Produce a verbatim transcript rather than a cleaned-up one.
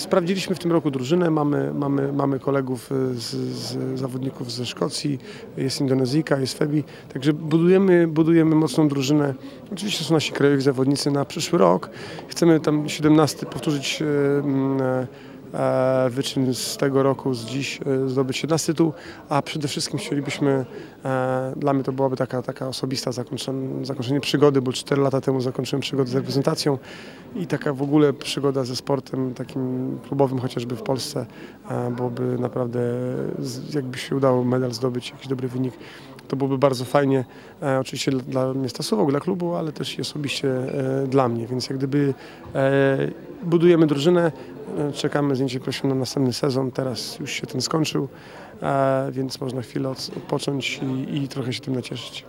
Sprawdziliśmy w tym roku drużynę, mamy, mamy, mamy kolegów z, z zawodników ze Szkocji, jest Indonezyjka, jest Febi, także budujemy, budujemy mocną drużynę. Oczywiście są nasi krajowi zawodnicy na przyszły rok. Chcemy tam siedemnasty powtórzyć e, e, wyczyn z tego roku, z dziś e, zdobyć siedemnasty tytuł, a przede wszystkim chcielibyśmy, e, dla mnie to byłaby taka, taka osobista zakończenie, zakończenie przygody, bo cztery lata temu zakończyłem przygodę z reprezentacją i taka w ogóle przygoda ze sportem takim klubowym chociażby w Polsce, e, byłoby naprawdę, z, jakby się udało medal zdobyć, jakiś dobry wynik, to byłoby bardzo fajnie, e, oczywiście dla, dla miasta Suwałk, dla klubu, ale też i osobiście e, dla mnie, więc jak gdyby e, budujemy drużynę, e, czekamy z niecierpliwością na następny sezon, teraz już się ten skończył, e, więc można chwilę odpocząć i, i trochę się tym nacieszyć.